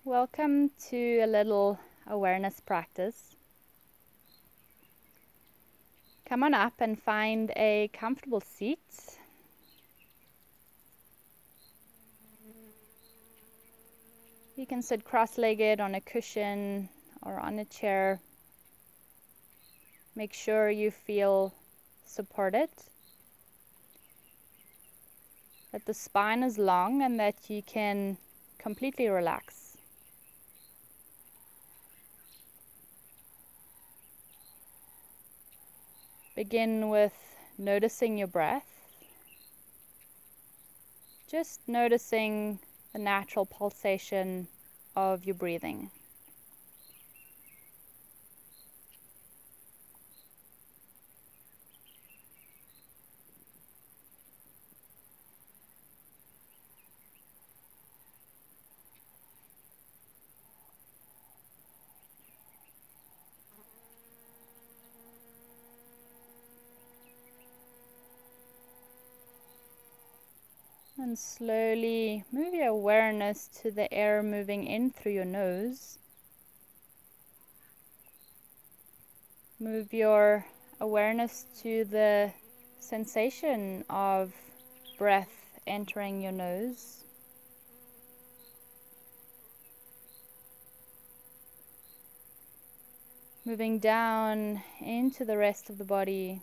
Welcome to a little awareness practice. Come on up and find a comfortable seat. You can sit cross-legged on a cushion or on a chair. Make sure you feel supported, that the spine is long and that you can completely relax. Begin with noticing your breath. Just noticing the natural pulsation of your breathing. And slowly move your awareness to the air moving in through your nose. Move your awareness to the sensation of breath entering your nose. Moving down into the rest of the body.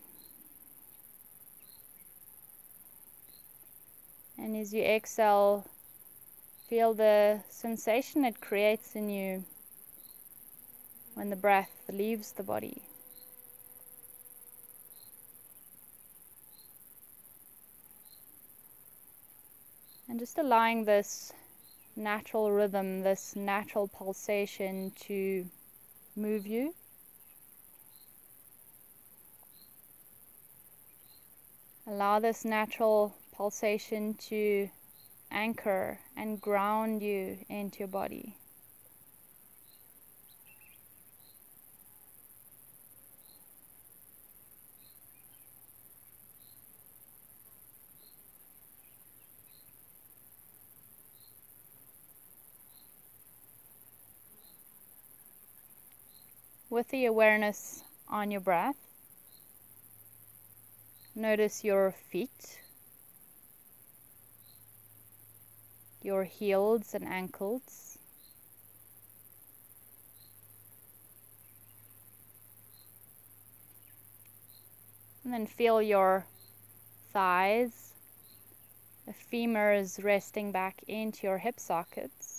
And as you exhale, feel the sensation it creates in you when the breath leaves the body. And just allowing this natural rhythm, this natural pulsation to move you. Allow this natural pulsation to anchor and ground you into your body. With the awareness on your breath, notice your feet, your heels and ankles. And then feel your thighs, the femurs resting back into your hip sockets.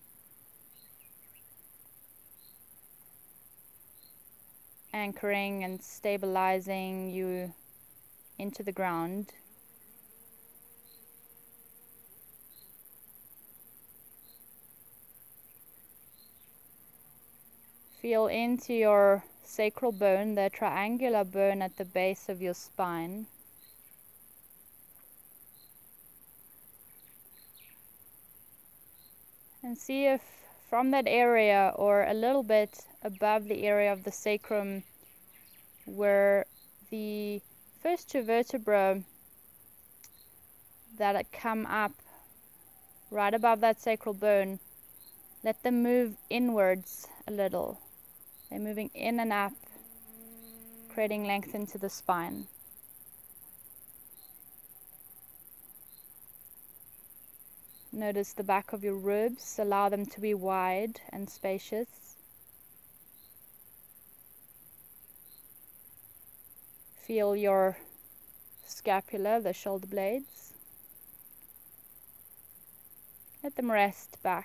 Anchoring and stabilizing you into the ground. Feel into your sacral bone, the triangular bone at the base of your spine. And see if from that area or a little bit above the area of the sacrum where the first two vertebrae that come up right above that sacral bone, let them move inwards a little. They're moving in and up, creating length into the spine. Notice the back of your ribs, allow them to be wide and spacious. Feel your scapula, the shoulder blades. Let them rest back.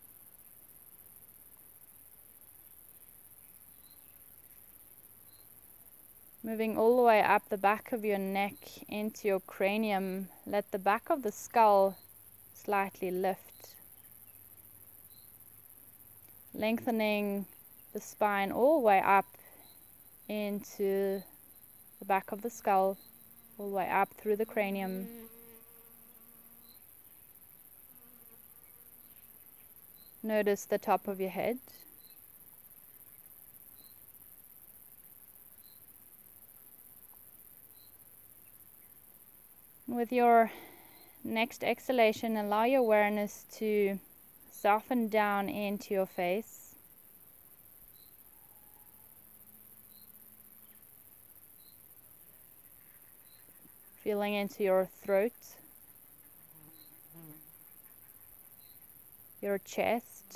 Moving all the way up the back of your neck into your cranium, let the back of the skull slightly lift. Lengthening the spine all the way up into the back of the skull, all the way up through the cranium. Notice the top of your head. With your next exhalation, allow your awareness to Soften down into your face. Feeling into your throat, your chest,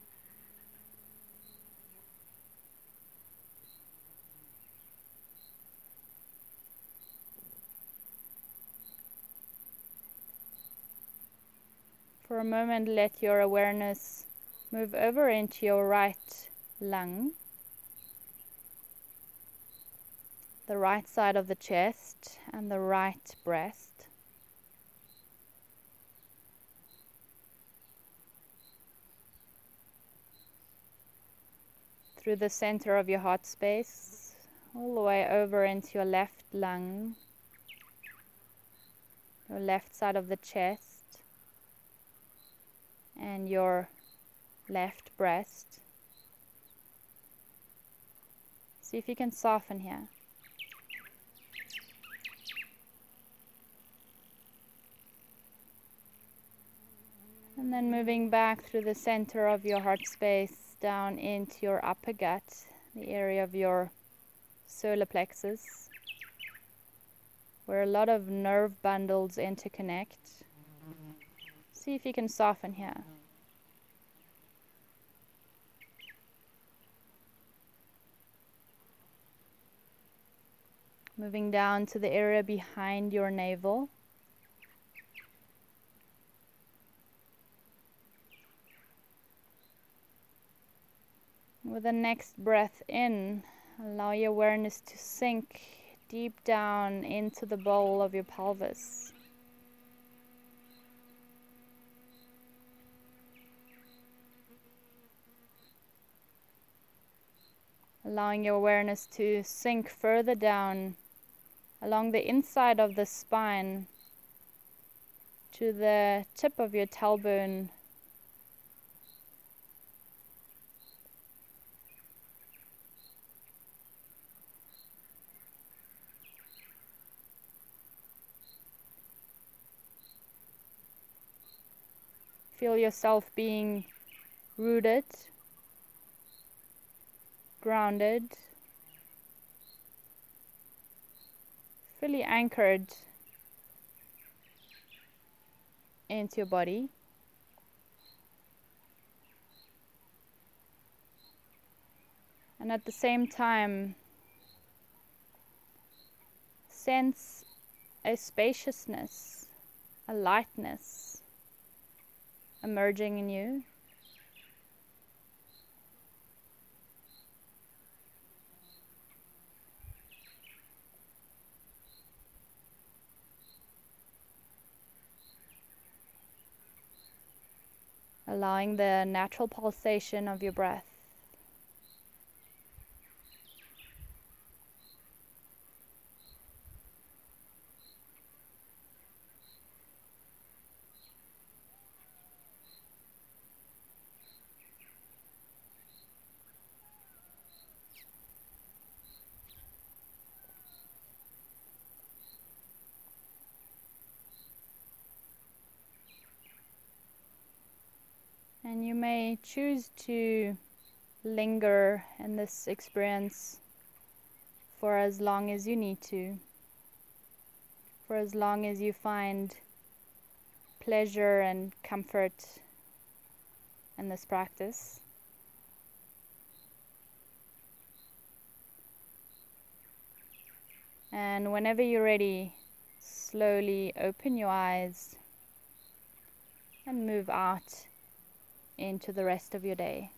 for a moment let your awareness move over into your right lung, the right side of the chest and the right breast. Through the center of your heart space, all the way over into your left lung, your left side of the chest, and your left breast. See if you can soften here. And then moving back through the center of your heart space down into your upper gut, the area of your solar plexus, where a lot of nerve bundles interconnect. See if you can soften here. Moving down to the area behind your navel. With the next breath in, allow your awareness to sink deep down into the bowl of your pelvis. Allowing your awareness to sink further down along the inside of the spine to the tip of your tailbone. Feel yourself being rooted, grounded, fully anchored into your body. And at the same time, sense a spaciousness, a lightness emerging in you. Allowing the natural pulsation of your breath. And you may choose to linger in this experience for as long as you need to, for as long as you find pleasure and comfort in this practice. And whenever you're ready, slowly open your eyes and move out into the rest of your day.